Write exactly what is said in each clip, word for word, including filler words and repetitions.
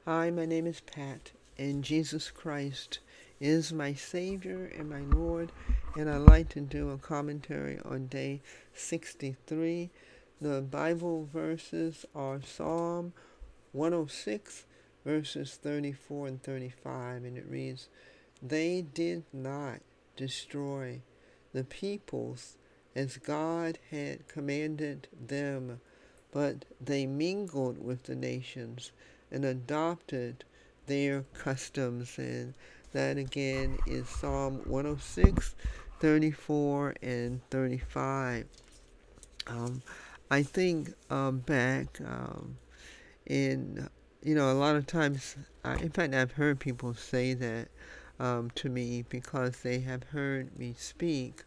Hi, my name is Pat, and Jesus Christ is my Savior and my Lord, and I'd like to do a commentary on day sixty-three. The Bible verses are Psalm one oh six, verses thirty-four and thirty-five, and it reads, "They did not destroy the peoples as God had commanded them, but they mingled with the nations and adopted their customs." And that again is Psalm one oh six, thirty-four, and thirty-five. Um, I think um, back um, in, you know, a lot of times, I, in fact, I've heard people say that um, to me because they have heard me speak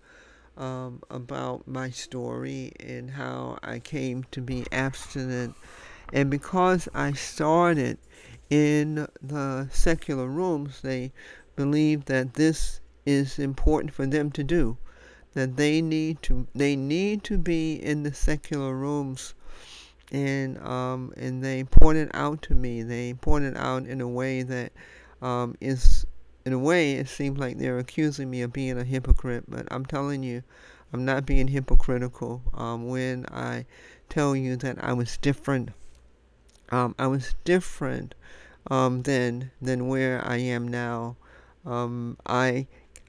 um, about my story and how I came to be abstinent. And because I started in the secular rooms, they believe that this is important for them to do. That they need to they need to be in the secular rooms, and um, and they pointed out to me. They pointed out in a way that um, is in a way it seems like they're accusing me of being a hypocrite. But I'm telling you, I'm not being hypocritical um, when I tell you that I was different. Um, I was different um, than than where I am now. Um, I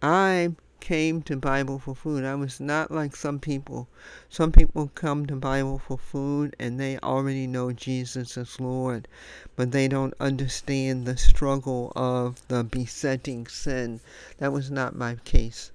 I came to Bible for food. I was not like some people. Some people come to Bible for food and they already know Jesus as Lord, but they don't understand the struggle of the besetting sin. That was not my case.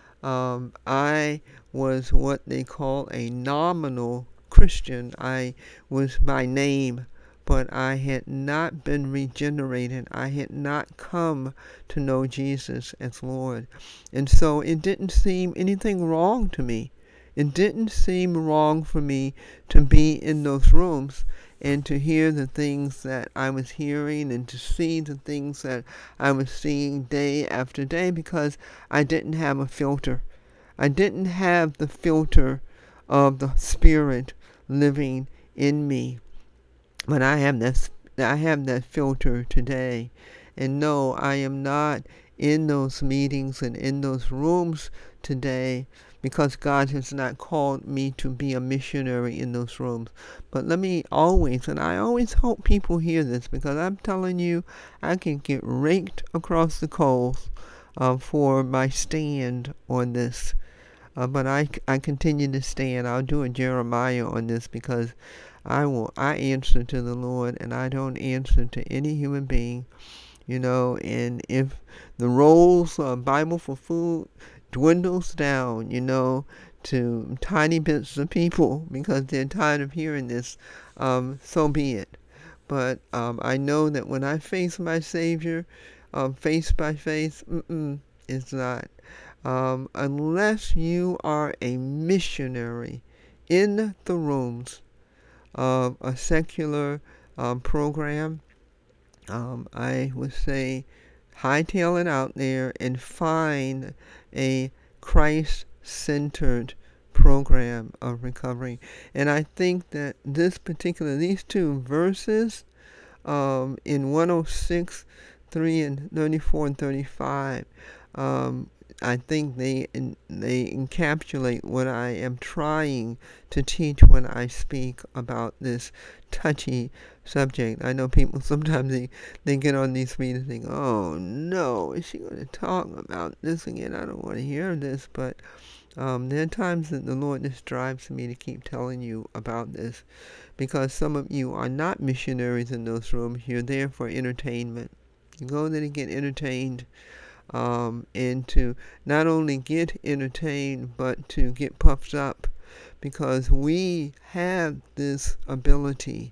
Um, I was what they call a nominal Christian. I was by name, but I had not been regenerated. I had not come to know Jesus as Lord. And so it didn't seem anything wrong to me. It didn't seem wrong for me to be in those rooms and to hear the things that I was hearing and to see the things that I was seeing day after day because I didn't have a filter. I didn't have the filter of the Spirit living in me. But I have that I have that filter today. And no, I am not in those meetings and in those rooms today because God has not called me to be a missionary in those rooms. But let me always, and I always hope people hear this because I'm telling you, I can get raked across the coals uh, for my stand on this. Uh, but I, I continue to stand. I'll do a Jeremiah on this because I will I answer to the Lord and I don't answer to any human being, you know. And if the roles of Bible for food dwindles down, you know, to tiny bits of people because they're tired of hearing this, um, so be it. But um, I know that when I face my Savior, um, face by face, mm-mm, it's not. Um, unless you are a missionary in the rooms of a secular um, program, um, I would say hightail it out there and find a Christ-centered program of recovery. And I think that this particular, these two verses um, in one oh six, three and thirty-four and thirty-five, um, I think they they encapsulate what I am trying to teach when I speak about this touchy subject. I know people sometimes they, they get on these meetings and think, oh no, is she going to talk about this again? I don't want to hear this. But um, there are times that the Lord just drives me to keep telling you about this because some of you are not missionaries in those rooms. You're there for entertainment. You go there to get entertained um, and to not only get entertained but to get puffed up because we have this ability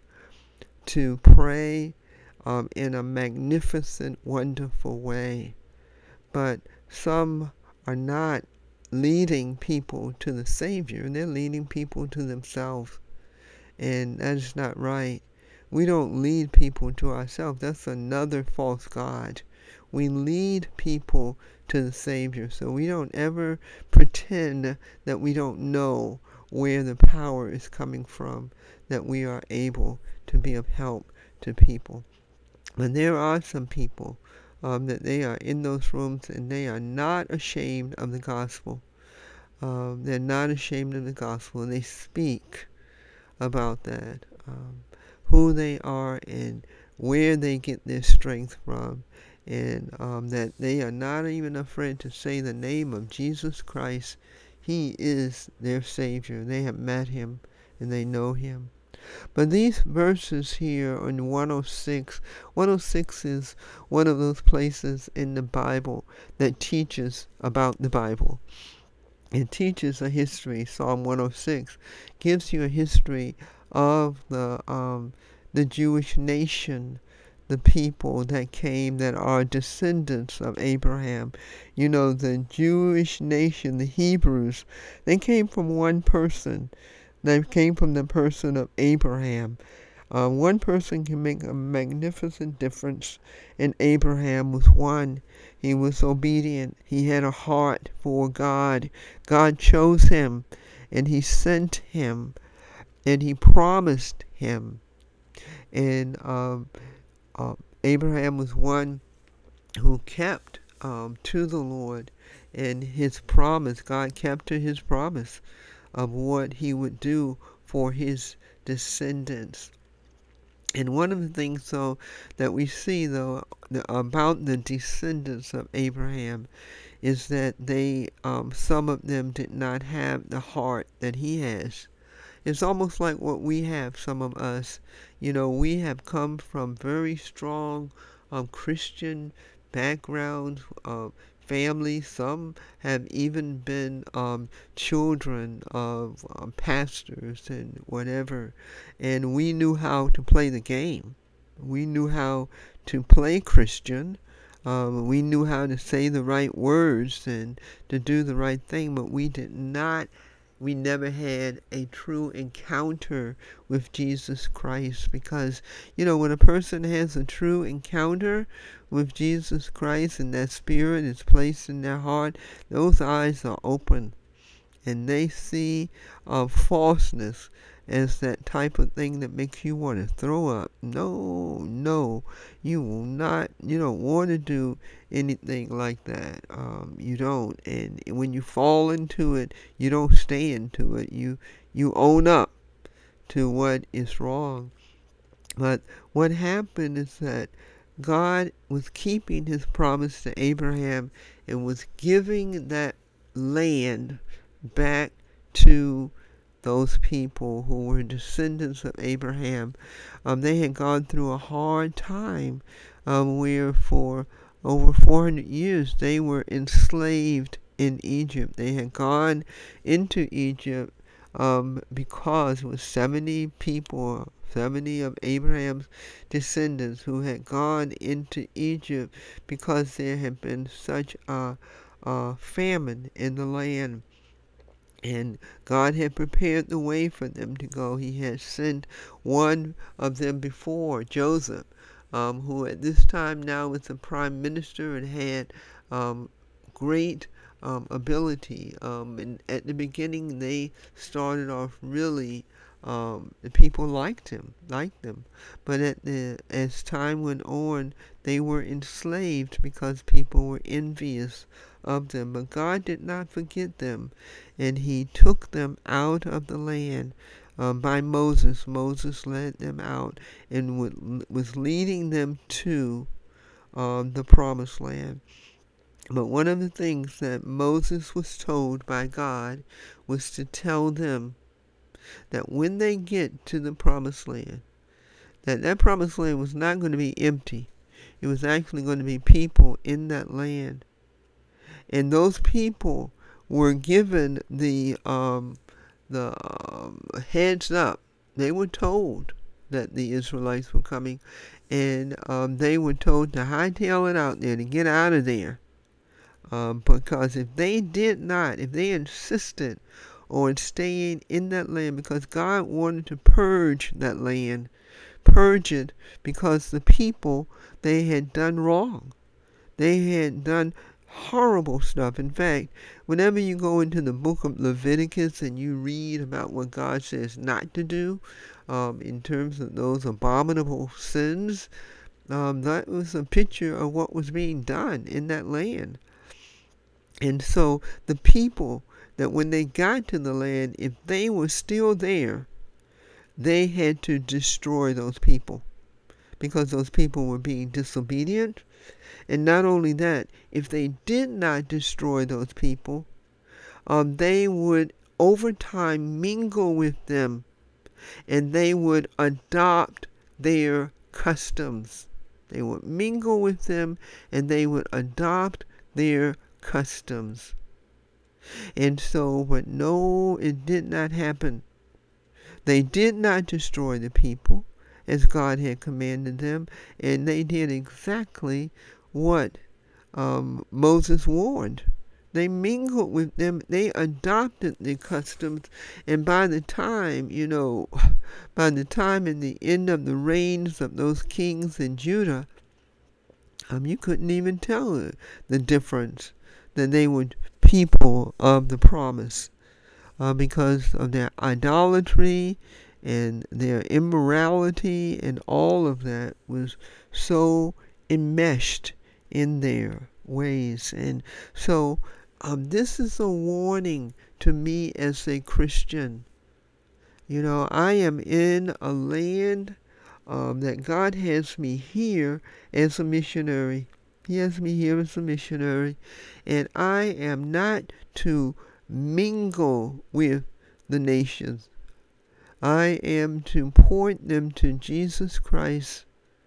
to pray um, in a magnificent, wonderful way. But some are not leading people to the Savior. They're leading people to themselves. And that is not right. We don't lead people to ourselves. That's another false god. We lead people to the Savior. So we don't ever pretend that we don't know where the power is coming from, that we are able to be of help to people. But there are some people um, that they are in those rooms and they are not ashamed of the gospel. Um, they're not ashamed of the gospel, and they speak about that, um, who they are and where they get their strength from, and um, that they are not even afraid to say the name of Jesus Christ. He is their Savior. They have met Him and they know Him. But these verses here in one oh six, one oh six is one of those places in the Bible that teaches about the Bible. It teaches a history. Psalm one oh six gives you a history of the um, the Jewish nation, the people that came that are descendants of Abraham. You know, the Jewish nation, the Hebrews, they came from one person. They came from the person of Abraham. Uh, one person can make a magnificent difference, and Abraham was one. He was obedient. He had a heart for God. God chose him, and He sent him, and He promised him. And um, uh, Abraham was one who kept um, to the Lord and His promise. God kept to His promise of what He would do for His descendants. And one of the things, though, that we see, though, about the descendants of Abraham is that they, um, some of them did not have the heart that he has. It's almost like what we have, some of us. You know, we have come from very strong um, Christian backgrounds, uh, families. Some have even been um, children of um, pastors and whatever. And we knew how to play the game. We knew how to play Christian. Um, we knew how to say the right words and to do the right thing, but we did not we never had a true encounter with Jesus Christ, because, you know, when a person has a true encounter with Jesus Christ and that Spirit is placed in their heart, those eyes are open and they see uh, falseness as that type of thing that makes you want to throw up. No, no, you will not, you don't want to do anything like that. Um, you don't. And when you fall into it, you don't stay into it. You, you own up to what is wrong. But what happened is that God was keeping His promise to Abraham and was giving that land back to those people who were descendants of Abraham. Um, they had gone through a hard time um, where for over four hundred years they were enslaved in Egypt. They had gone into Egypt um, because it was seventy people, seventy of Abraham's descendants who had gone into Egypt because there had been such a, a famine in the land. And God had prepared the way for them to go. He had sent one of them before, Joseph, um, who at this time now was the prime minister and had um, great um, ability. Um, and at the beginning, they started off really, um, the people liked him, liked them. But at the, as time went on, they were enslaved because people were envious of them. But God did not forget them, and He took them out of the land um, by Moses. Moses led them out and would, was leading them to um, the promised land. But one of the things that Moses was told by God was to tell them that when they get to the promised land, that that promised land was not going to be empty. It was actually going to be people in that land. And those people were given the um, the um, heads up. They were told that the Israelites were coming, and um, they were told to hightail it out there, to get out of there. Um, because if they did not, if they insisted on staying in that land, because God wanted to purge that land, purge it because the people, they had done wrong. They had done horrible stuff. In fact, whenever you go into the book of Leviticus and you read about what God says not to do um, in terms of those abominable sins, Um, that was a picture of what was being done in that land. And so the people that when they got to the land, if they were still there, they had to destroy those people because those people were being disobedient. And not only that, if they did not destroy those people, um, they would over time mingle with them and they would adopt their customs. They would mingle with them and they would adopt their customs. And so, but no, it did not happen. They did not destroy the people as God had commanded them, and they did exactly what um, Moses warned. They mingled with them. They adopted the customs. And by the time, you know, by the time in the end of the reigns of those kings in Judah, um, you couldn't even tell the difference that they were people of the promise uh, because of their idolatry and their immorality, and all of that was so enmeshed in their ways. And so um, this is a warning to me as a Christian. You know, I am in a land um, that God has me here as a missionary. He has me here as a missionary, and I am not to mingle with the nations. I am to point them to Jesus Christ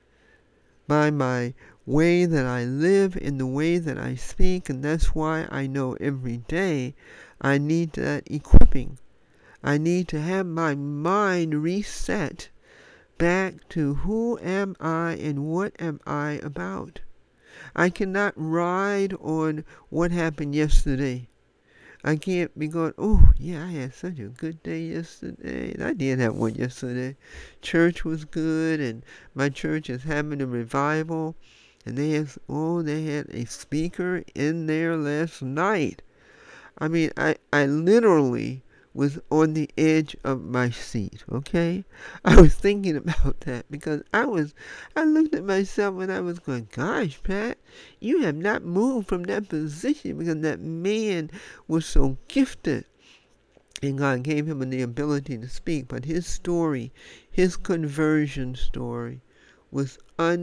by my way that I live, in the way that I speak, and that's why I know every day I need that equipping. I need to have my mind reset back to who am I and what am I about. I cannot ride on what happened yesterday. I can't be going, oh, yeah, I had such a good day yesterday. And I did have one yesterday. Church was good, and my church is having a revival. And they had, oh, they had a speaker in there last night. I mean, I, I literally was on the edge of my seat, okay? I was thinking about that because I was, I looked at myself and I was going, gosh, Pat, you have not moved from that position because that man was so gifted. And God gave him the ability to speak, but his story, his conversion story, was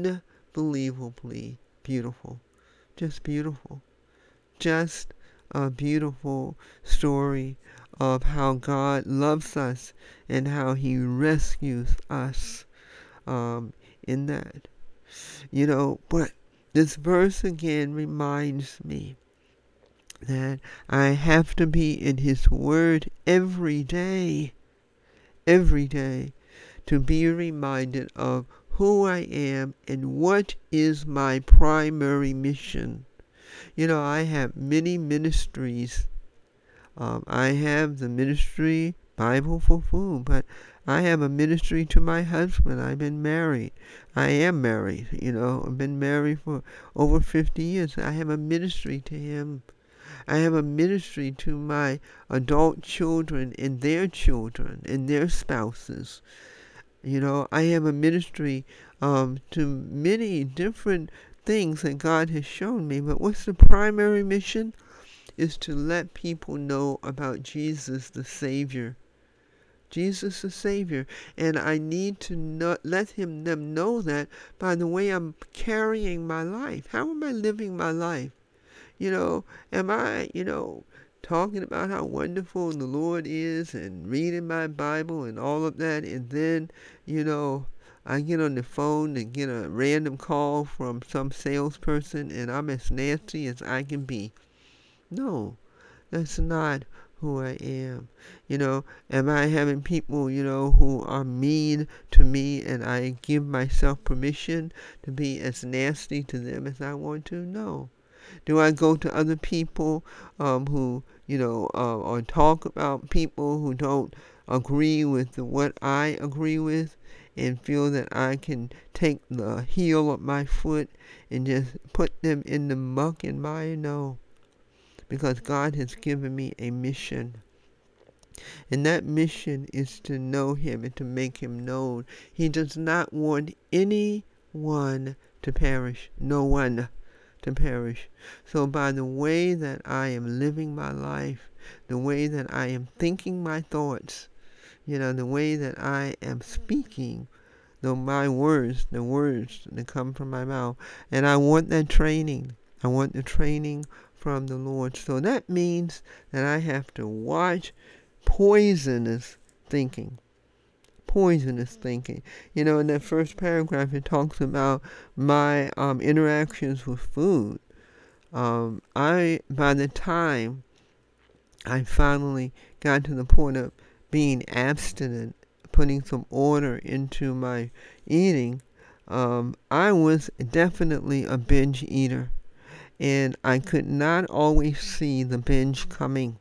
unbelievably beautiful. Just beautiful. Just a beautiful story of how God loves us and how he rescues us um, in that. You know, but this verse again reminds me that I have to be in his word every day, every day, to be reminded of who I am and what is my primary mission. You know, I have many ministries. Um, I have the ministry Bible for Food, but I have a ministry to my husband. I've been married. I am married, you know. I've been married for over fifty years. I have a ministry to him. I have a ministry to my adult children and their children and their spouses. You know, I have a ministry um, to many different things that God has shown me. But what's the primary mission? Is to let people know about Jesus the Savior. Jesus the Savior. And I need to not let him them know that by the way I'm carrying my life. How am I living my life? You know, am I, you know, talking about how wonderful the Lord is and reading my Bible and all of that, and then, you know, I get on the phone and get a random call from some salesperson and I'm as nasty as I can be. No, that's not who I am. You know, am I having people, you know, who are mean to me and I give myself permission to be as nasty to them as I want to? No. Do I go to other people um, who, you know, uh, or talk about people who don't agree with what I agree with and feel that I can take the heel of my foot and just put them in the muck and mire? No. Because God has given me a mission. And that mission is to know him and to make him known. He does not want anyone to perish. No one to perish. So by the way that I am living my life, the way that I am thinking my thoughts, you know, the way that I am speaking, the my words, the words that come from my mouth, and I want that training. I want the training from the Lord. So that means that I have to watch poisonous thinking. Poisonous thinking. You know, in that first paragraph, it talks about my um, interactions with food. Um, I, by the time I finally got to the point of being abstinent, putting some order into my eating, um, I was definitely a binge eater. And I could not always see the binge coming.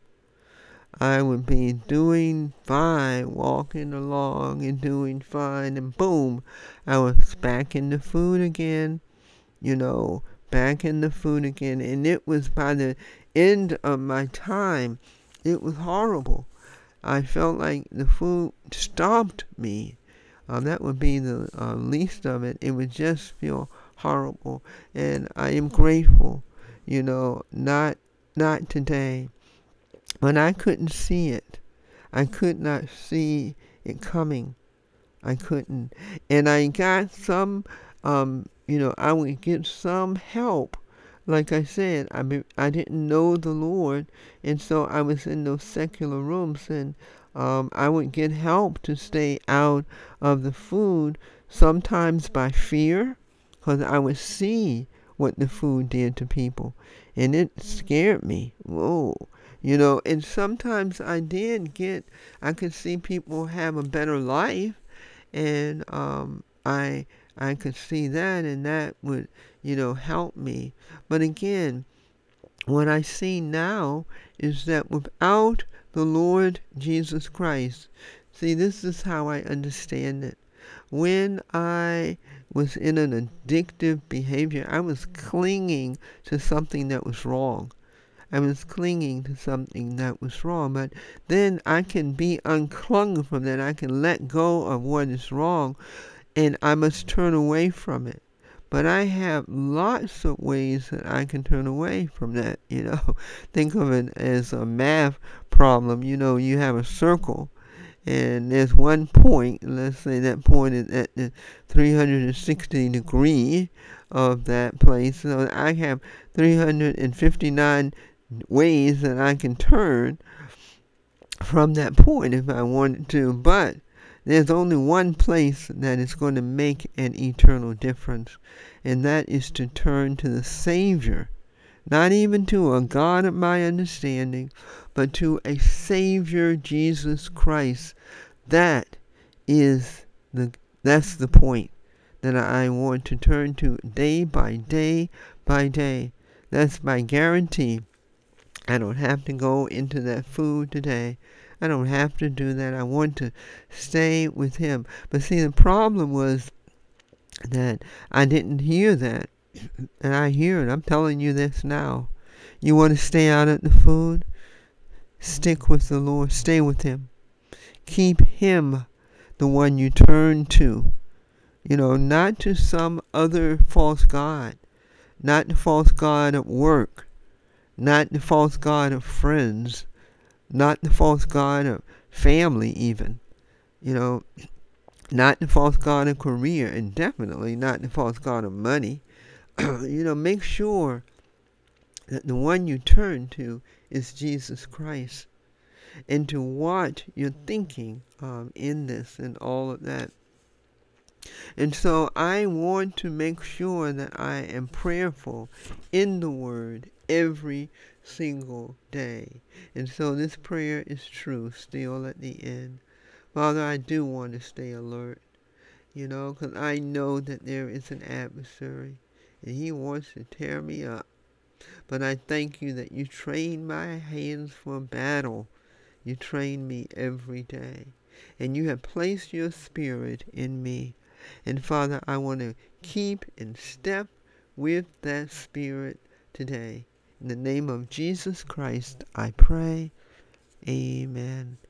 I would be doing fine, walking along and doing fine, and boom, I was back in the food again, you know, back in the food again. And it was by the end of my time, it was horrible. I felt like the food stopped me. Um, that would be the uh, least of it. It would just feel horrible. And I am grateful, you know, not not today. But I couldn't see it. I could not see it coming. I couldn't. And I got some, um, you know, I would get some help. Like I said, I, be, I didn't know the Lord, and so I was in those secular rooms, and um, I would get help to stay out of the food, sometimes by fear, because I would see what the food did to people, and it scared me. Whoa. You know, and sometimes I did get, I could see people have a better life, and um, I I could see that, and that would, you know, help me. But again, what I see now is that without the Lord Jesus Christ, see, this is how I understand it. When I was in an addictive behavior, I was clinging to something that was wrong. I was clinging to something that was wrong, but then I can be unclung from that. I can let go of what is wrong, and I must turn away from it. But I have lots of ways that I can turn away from that, you know. Think of it as a math problem. You know, you have a circle, and there's one point, let's say that point is at the three hundred sixty degree of that place. So I have three hundred fifty-nine ways that I can turn from that point if I wanted to, but there's only one place that is going to make an eternal difference, and that is to turn to the Savior, not even to a God of my understanding, but to a Savior, Jesus Christ. That is the that's the point that I want to turn to day by day by day. That's my guarantee. I don't have to go into that food today. I don't have to do that. I want to stay with Him. But see, the problem was that I didn't hear that. And I hear it. I'm telling you this now. You want to stay out of the food? Stick with the Lord. Stay with Him. Keep Him the one you turn to. You know, not to some other false god. Not the false god of work. Not the false god of friends, not the false god of family even, you know, not the false god of career, and definitely not the false god of money. You know, make sure that the one you turn to is Jesus Christ, and to watch your thinking um, in this and all of that. And so I want to make sure that I am prayerful in the Word every single day. And so this prayer is true still at the end. Father, I do want to stay alert, you know, because I know that there is an adversary, and he wants to tear me up. But I thank you that you train my hands for battle. You train me every day. And you have placed your spirit in me. And Father, I want to keep in step with that spirit today. In the name of Jesus Christ, I pray. Amen.